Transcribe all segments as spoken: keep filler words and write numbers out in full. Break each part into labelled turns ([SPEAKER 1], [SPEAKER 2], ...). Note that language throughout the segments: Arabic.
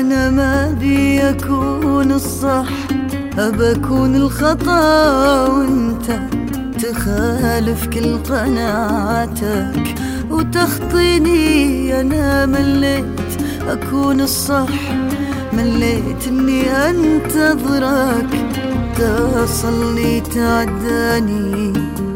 [SPEAKER 1] أنا ما أبي أكون الصح، أبى أكون الخطأ وأنت تخالف كل قناعاتك وتخطيني. أنا مليت أكون الصح، مليت إني أنتظرك توصلني تعداني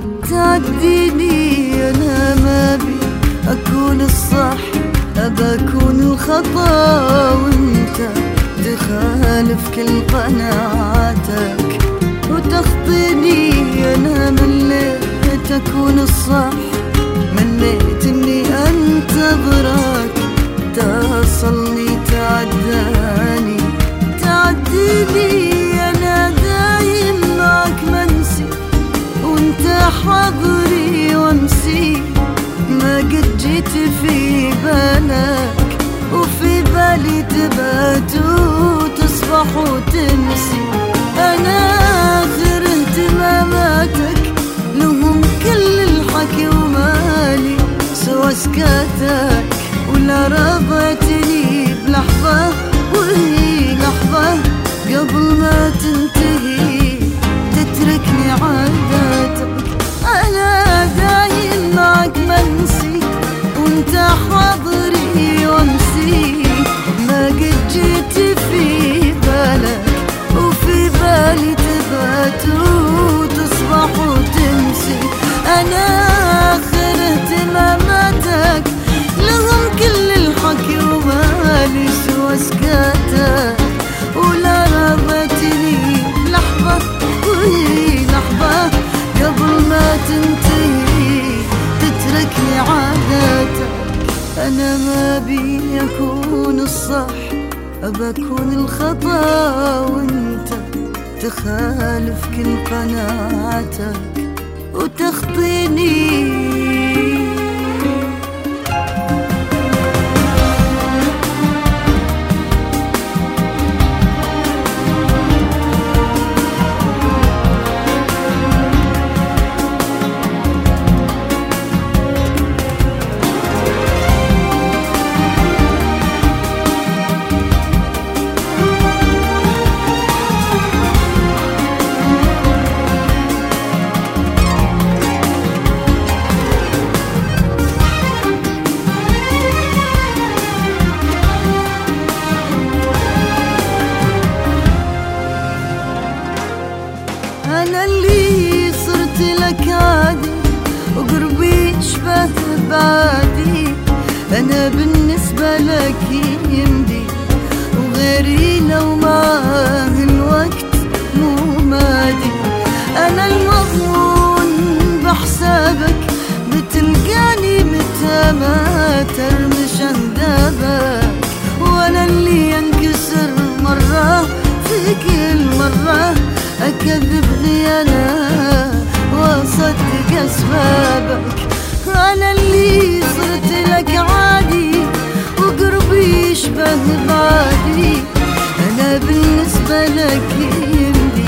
[SPEAKER 1] تعديني. أنا ما أبي أكون الصح، أبى أكون الخطأ وأنت تخالف كل قناعاتك وتخطيني. أنا مليت أكون الصح، مليت إني أنتظرك توصلني تعداني تعديني. أنا دايم معك منسي وأنت حاضري وامسي، ما قد جيت في بالك وفي بالي تبات وتصبح وتمسي. أنا آخر اهتماماتك لهم كل الحكي ومالي سوى سكاتك، ولا رضيتني بلحظة وهي لحظة قبل ما تنتهي تتركني عاداتك. أنا دايم معك منسي وانت حاضري وامسي، ما قد جيت في بالك وفي بالي تبات وتصبح وتمسي. أنا آخر اهتماماتك لهم كل الحكي ومالي سوى سكاتك، ولا رضيتني لحظة وهي لحظة قبل ما تنتهي تتركني عاداتك. أنا ما أبي أكون الصح، أبى أكون الخطأ وأنت تخالف كل قناعاتك وتخطيني. أنا اللي صرت لك عادي وقربي يشبه بعادي، أنا بالنسبة لك يمدي وغيري لو معاه الوقت مو مادي. أنا المضمون بحسابك بتلقاني متى ما ترمش أهدابك، وأنا اللي ينكسر مرة في كل مرة أكذب غيانة وأصدق أسبابك. أنا اللي صرت لك عادي وقربي يشبه بعادي، أنا بالنسبة لك يمدي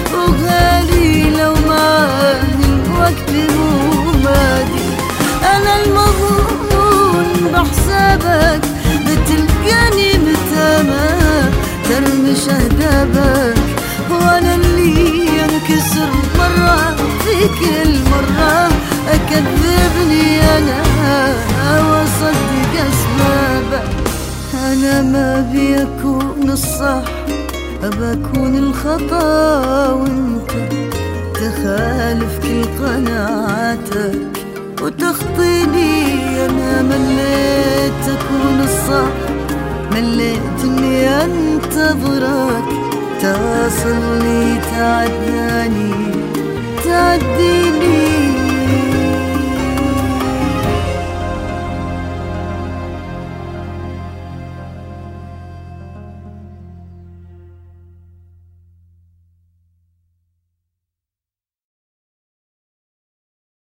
[SPEAKER 1] وغالي لو معاه الوقت مو مادي. أنا المضمون بحسابك بتلقاني متى ما ترمش أهدابك، وأنا اللي ينكسر مرة في كل مرة أكذبني أنا وأصدق أسبابك. أنا ما أبي أكون الصح، أبى أكون الخطأ وأنت تخالف كل قناعاتك وتخطيني. أنا مليت أكون الصح، مليت إني أنتظرك توصلني تعداني تعديني.